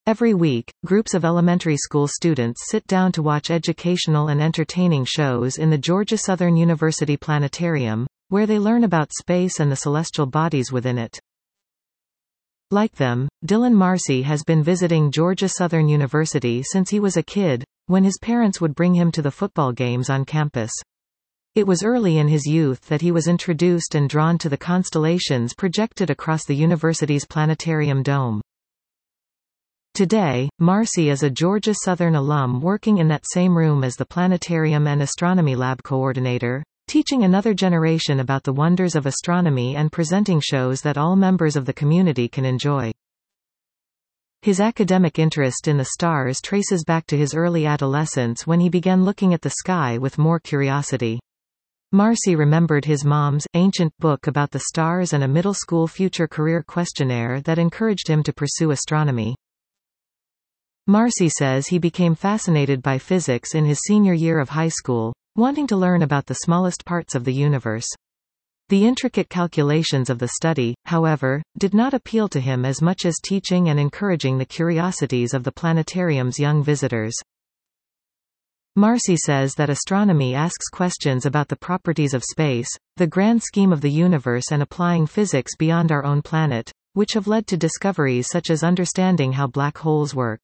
Every week, groups of elementary school students sit down to watch educational and entertaining shows in the Georgia Southern University Planetarium, where they learn about space and the celestial bodies within it. Like them, Dylan Marcy has been visiting Georgia Southern University since he was a kid, when his parents would bring him to the football games on campus. It was early in his youth that he was introduced and drawn to the constellations projected across the university's planetarium dome. Today, Marcy is a Georgia Southern alum working in that same room as the Planetarium and Astronomy Lab coordinator, teaching another generation about the wonders of astronomy and presenting shows that all members of the community can enjoy. His academic interest in the stars traces back to his early adolescence when he began looking at the sky with more curiosity. Marcy remembered his mom's ancient book about the stars and a middle school future career questionnaire that encouraged him to pursue astronomy. Marcy says he became fascinated by physics in his senior year of high school, wanting to learn about the smallest parts of the universe. The intricate calculations of the study, however, did not appeal to him as much as teaching and encouraging the curiosities of the planetarium's young visitors. Marcy says that astronomy asks questions about the properties of space, the grand scheme of the universe, and applying physics beyond our own planet, which have led to discoveries such as understanding how black holes work.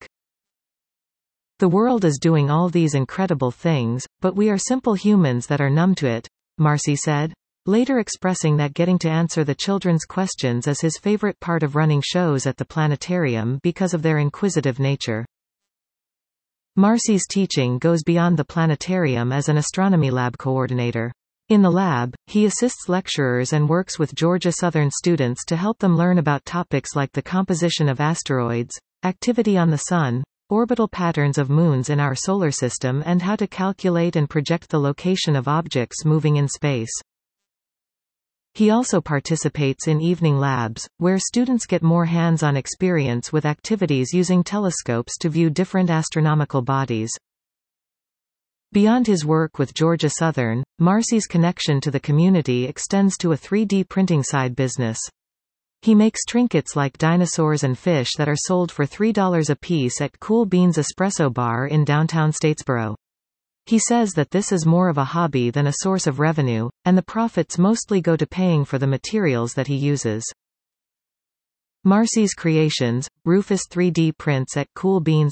The world is doing all these incredible things, but we are simple humans that are numb to it, Marcy said, later expressing that getting to answer the children's questions is his favorite part of running shows at the planetarium because of their inquisitive nature. Marcy's teaching goes beyond the planetarium as an astronomy lab coordinator. In the lab, he assists lecturers and works with Georgia Southern students to help them learn about topics like the composition of asteroids, activity on the Sun, orbital patterns of moons in our solar system, and how to calculate and project the location of objects moving in space. He also participates in evening labs, where students get more hands-on experience with activities using telescopes to view different astronomical bodies. Beyond his work with Georgia Southern, Marcy's connection to the community extends to a 3D printing side business. He makes trinkets like dinosaurs and fish that are sold for $3 a piece at Cool Beans Espresso Bar in downtown Statesboro. He says that this is more of a hobby than a source of revenue, and the profits mostly go to paying for the materials that he uses. Marcy's creations, Rufus 3D prints at Cool Beans.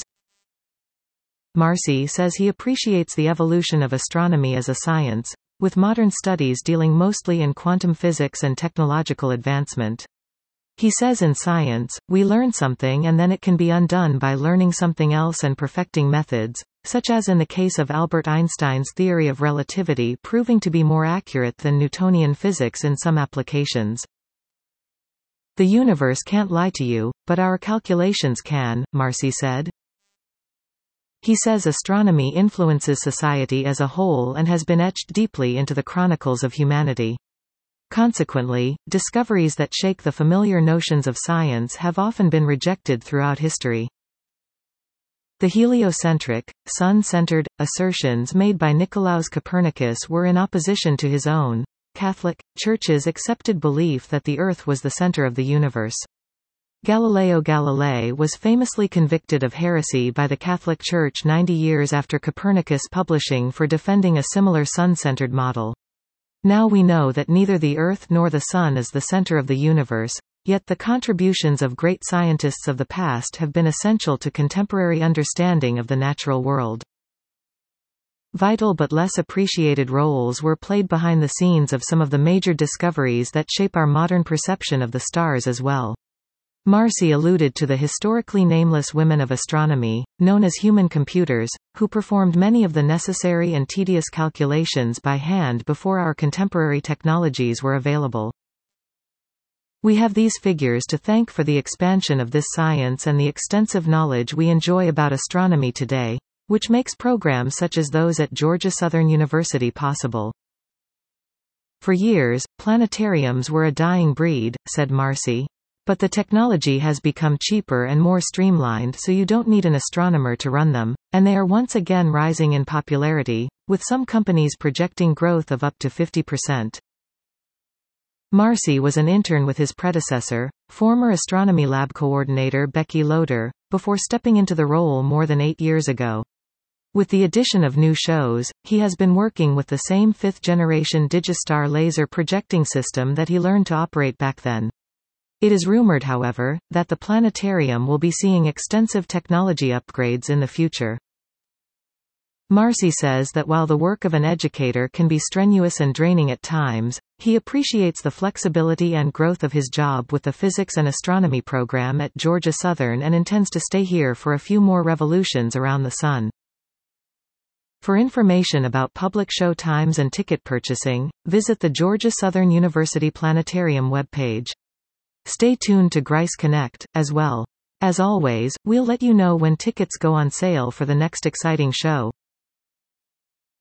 Marcy says he appreciates the evolution of astronomy as a science, with modern studies dealing mostly in quantum physics and technological advancement. He says in science, we learn something and then it can be undone by learning something else and perfecting methods, such as in the case of Albert Einstein's theory of relativity proving to be more accurate than Newtonian physics in some applications. The universe can't lie to you, but our calculations can, Marcy said. He says astronomy influences society as a whole and has been etched deeply into the chronicles of humanity. Consequently, discoveries that shake the familiar notions of science have often been rejected throughout history. The heliocentric, sun-centered, assertions made by Nicolaus Copernicus were in opposition to his own, Catholic, Church's accepted belief that the Earth was the center of the universe. Galileo Galilei was famously convicted of heresy by the Catholic Church 90 years after Copernicus publishing for defending a similar sun-centered model. Now we know that neither the Earth nor the Sun is the center of the universe, yet the contributions of great scientists of the past have been essential to contemporary understanding of the natural world. Vital but less appreciated roles were played behind the scenes of some of the major discoveries that shape our modern perception of the stars as well. Marcy alluded to the historically nameless women of astronomy, known as human computers, who performed many of the necessary and tedious calculations by hand before our contemporary technologies were available. We have these figures to thank for the expansion of this science and the extensive knowledge we enjoy about astronomy today, which makes programs such as those at Georgia Southern University possible. For years, planetariums were a dying breed, said Marcy. But the technology has become cheaper and more streamlined, so you don't need an astronomer to run them, and they are once again rising in popularity, with some companies projecting growth of up to 50%. Marcy was an intern with his predecessor, former astronomy lab coordinator Becky Loader, before stepping into the role more than 8 years ago. With the addition of new shows, he has been working with the same fifth-generation Digistar laser projecting system that he learned to operate back then. It is rumored, however, that the planetarium will be seeing extensive technology upgrades in the future. Marcy says that while the work of an educator can be strenuous and draining at times, he appreciates the flexibility and growth of his job with the physics and astronomy program at Georgia Southern and intends to stay here for a few more revolutions around the sun. For information about public show times and ticket purchasing, visit the Georgia Southern University Planetarium webpage. Stay tuned to Grice Connect, as well. As always, we'll let you know when tickets go on sale for the next exciting show.